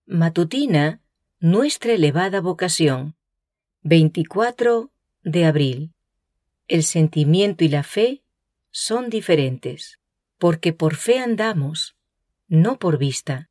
Matutina, nuestra elevada vocación. 24 de abril. El sentimiento y la fe son diferentes, porque por fe andamos, no por vista.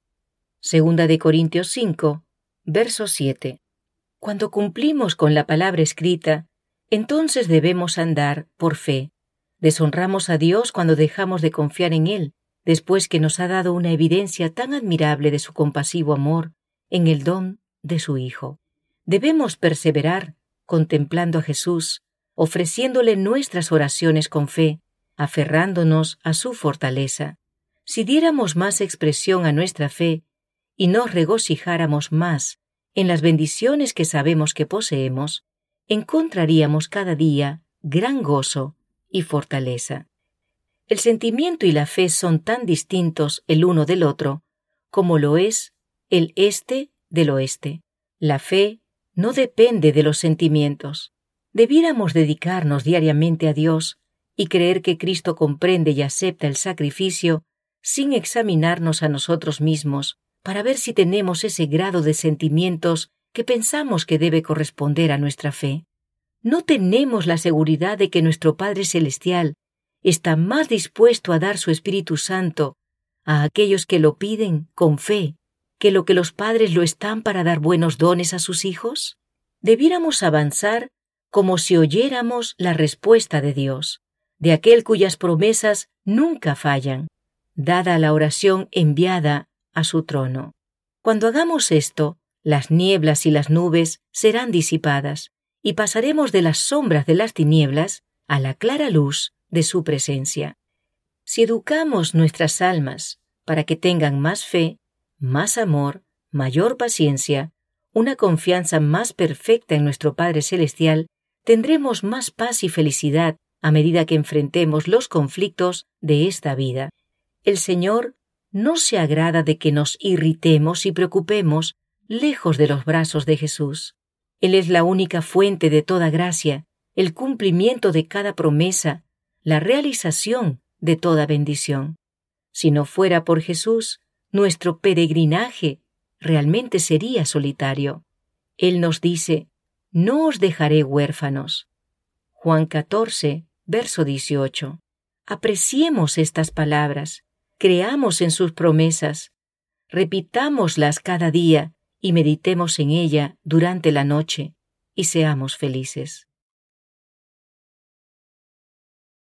2 de Corintios 5, verso 7. Cuando cumplimos con la palabra escrita, entonces debemos andar por fe. Deshonramos a Dios cuando dejamos de confiar en Él, después que nos ha dado una evidencia tan admirable de su compasivo amor en el don de su Hijo. Debemos perseverar contemplando a Jesús, ofreciéndole nuestras oraciones con fe, aferrándonos a su fortaleza. Si diéramos más expresión a nuestra fe y nos regocijáramos más en las bendiciones que sabemos que poseemos, encontraríamos cada día gran gozo y fortaleza. El sentimiento y la fe son tan distintos el uno del otro como lo es el este del oeste. La fe no depende de los sentimientos. Debiéramos dedicarnos diariamente a Dios y creer que Cristo comprende y acepta el sacrificio sin examinarnos a nosotros mismos para ver si tenemos ese grado de sentimientos que pensamos que debe corresponder a nuestra fe. No tenemos la seguridad de que nuestro Padre Celestial está más dispuesto a dar su Espíritu Santo a aquellos que lo piden con fe que lo que los padres lo están para dar buenos dones a sus hijos. Debiéramos avanzar como si oyéramos la respuesta de Dios, de aquel cuyas promesas nunca fallan, dada la oración enviada a su trono. Cuando hagamos esto, las nieblas y las nubes serán disipadas y pasaremos de las sombras de las tinieblas a la clara luz de su presencia. Si educamos nuestras almas para que tengan más fe, más amor, mayor paciencia, una confianza más perfecta en nuestro Padre Celestial, tendremos más paz y felicidad a medida que enfrentemos los conflictos de esta vida. El Señor no se agrada de que nos irritemos y preocupemos lejos de los brazos de Jesús. Él es la única fuente de toda gracia, el cumplimiento de cada promesa, la realización de toda bendición. Si no fuera por Jesús, nuestro peregrinaje realmente sería solitario. Él nos dice, no os dejaré huérfanos. Juan 14, verso 18. Apreciemos estas palabras, creamos en sus promesas, repitámoslas cada día y meditemos en ella durante la noche, y seamos felices.